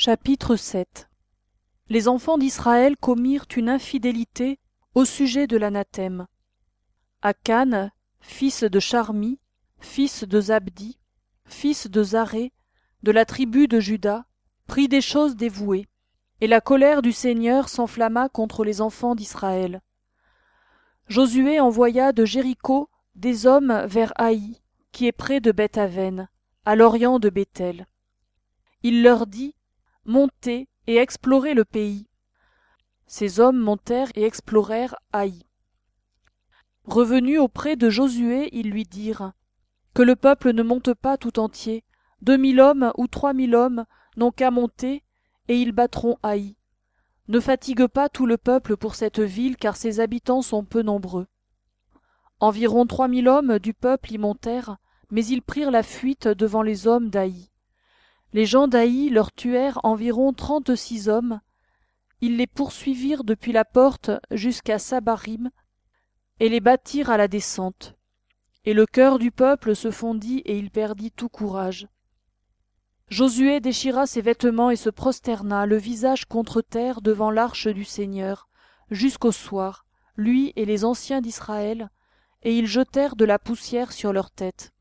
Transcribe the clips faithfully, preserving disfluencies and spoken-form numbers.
Chapitre sept. Les enfants d'Israël commirent une infidélité au sujet de l'anathème. Akan, fils de Charmi, fils de Zabdi, fils de Zaré, de la tribu de Juda, prit des choses dévouées, et la colère du Seigneur s'enflamma contre les enfants d'Israël. Josué envoya de Jéricho des hommes vers Haï, qui est près de Beth-Aven, à l'orient de Béthel. Il leur dit: Montez et explorez le pays. Ces hommes montèrent et explorèrent Haï. Revenus auprès de Josué, ils lui dirent: Que le peuple ne monte pas tout entier. Deux mille hommes ou trois mille hommes n'ont qu'à monter, et ils battront Haï. Ne fatigue pas tout le peuple pour cette ville, car ses habitants sont peu nombreux. Environ trois mille hommes du peuple y montèrent, mais ils prirent la fuite devant les hommes d'Haï. Les gens d'Haï leur tuèrent environ trente-six hommes. Ils les poursuivirent depuis la porte jusqu'à Sabarim et les battirent à la descente. Et le cœur du peuple se fondit et il perdit tout courage. Josué déchira ses vêtements et se prosterna, le visage contre terre devant l'arche du Seigneur, jusqu'au soir, lui et les anciens d'Israël, et ils jetèrent de la poussière sur leurs têtes.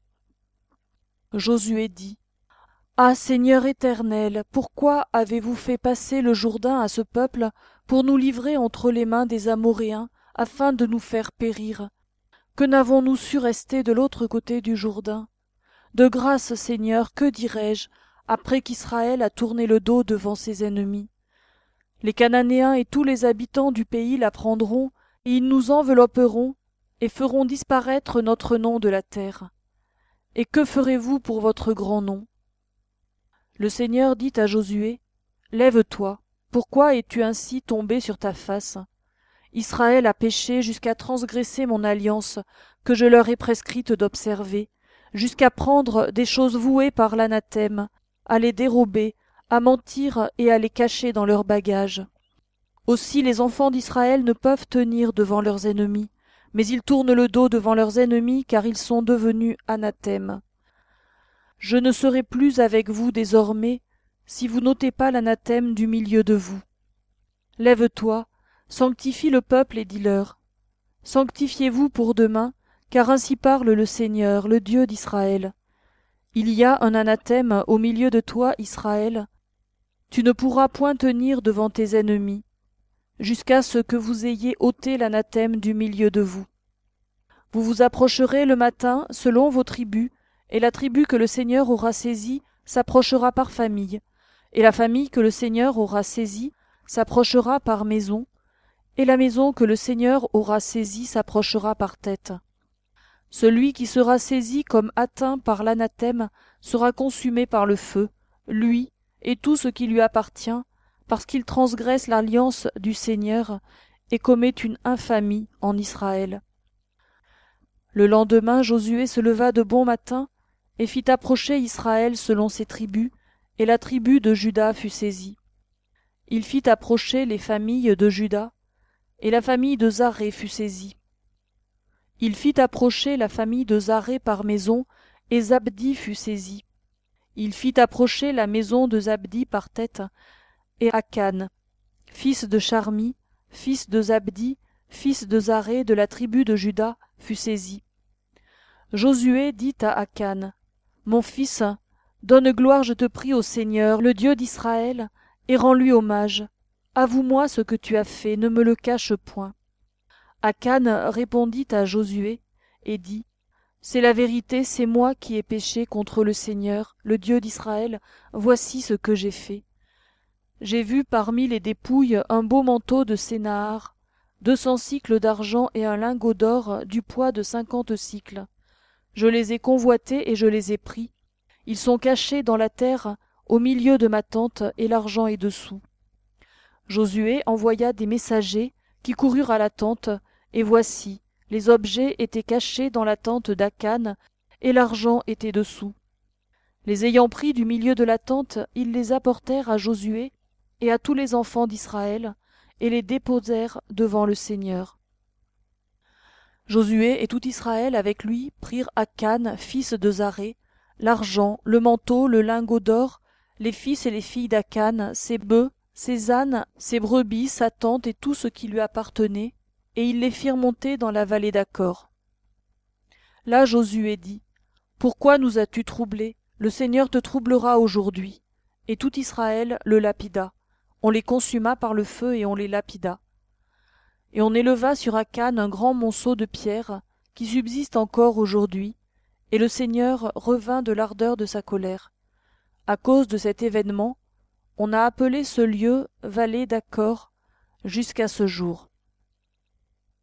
Josué dit: Ah Seigneur éternel, pourquoi avez-vous fait passer le Jourdain à ce peuple pour nous livrer entre les mains des Amoréens, afin de nous faire périr? Que n'avons-nous su rester de l'autre côté du Jourdain? De grâce, Seigneur, que dirai-je, après qu'Israël a tourné le dos devant ses ennemis? Les Cananéens et tous les habitants du pays la prendront, et ils nous envelopperont, et feront disparaître notre nom de la terre. Et que ferez-vous pour votre grand nom? Le Seigneur dit à Josué: Lève-toi, pourquoi es-tu ainsi tombé sur ta face? Israël a péché jusqu'à transgresser mon alliance, que je leur ai prescrite d'observer, jusqu'à prendre des choses vouées par l'anathème, à les dérober, à mentir et à les cacher dans leurs bagages. Aussi les enfants d'Israël ne peuvent tenir devant leurs ennemis, mais ils tournent le dos devant leurs ennemis, car ils sont devenus anathèmes. Je ne serai plus avec vous désormais, si vous n'ôtez pas l'anathème du milieu de vous. Lève-toi, sanctifie le peuple et dis-leur: Sanctifiez-vous pour demain, car ainsi parle le Seigneur, le Dieu d'Israël. Il y a un anathème au milieu de toi, Israël. Tu ne pourras point tenir devant tes ennemis, jusqu'à ce que vous ayez ôté l'anathème du milieu de vous. Vous vous approcherez le matin selon vos tribus, et la tribu que le Seigneur aura saisie s'approchera par famille, et la famille que le Seigneur aura saisie s'approchera par maison, et la maison que le Seigneur aura saisie s'approchera par tête. Celui qui sera saisi comme atteint par l'anathème sera consumé par le feu, lui et tout ce qui lui appartient, parce qu'il transgresse l'alliance du Seigneur et commet une infamie en Israël. Le lendemain, Josué se leva de bon matin et fit approcher Israël selon ses tribus, et la tribu de Juda fut saisie. Il fit approcher les familles de Juda, et la famille de Zaré fut saisie. Il fit approcher la famille de Zaré par maison, et Zabdi fut saisi. Il fit approcher la maison de Zabdi par tête, et Akan, fils de Charmi, fils de Zabdi, fils de Zaré de la tribu de Juda, fut saisi. Josué dit à Akan: Mon fils, donne gloire, je te prie, au Seigneur, le Dieu d'Israël, et rends-lui hommage. Avoue-moi ce que tu as fait, ne me le cache point. Akan répondit à Josué et dit: C'est la vérité, c'est moi qui ai péché contre le Seigneur, le Dieu d'Israël, voici ce que j'ai fait. J'ai vu parmi les dépouilles un beau manteau de Sénahar, deux cents cycles d'argent et un lingot d'or du poids de cinquante cycles. Je les ai convoités et je les ai pris. Ils sont cachés dans la terre, au milieu de ma tente, et l'argent est dessous. Josué envoya des messagers qui coururent à la tente, et voici, les objets étaient cachés dans la tente d'Akan, et l'argent était dessous. Les ayant pris du milieu de la tente, ils les apportèrent à Josué et à tous les enfants d'Israël, et les déposèrent devant le Seigneur. Josué et tout Israël avec lui prirent Akan, fils de Zaré, l'argent, le manteau, le lingot d'or, les fils et les filles d'Akan, ses bœufs, ses ânes, ses brebis, sa tente et tout ce qui lui appartenait, et ils les firent monter dans la vallée d'Accor. Là Josué dit, « Pourquoi nous as-tu troublés? Le Seigneur te troublera aujourd'hui. » Et tout Israël le lapida. On les consuma par le feu et on les lapida. Et on éleva sur Akan un grand monceau de pierres, qui subsiste encore aujourd'hui, et le Seigneur revint de l'ardeur de sa colère. À cause de cet événement, on a appelé ce lieu vallée d'Accor jusqu'à ce jour.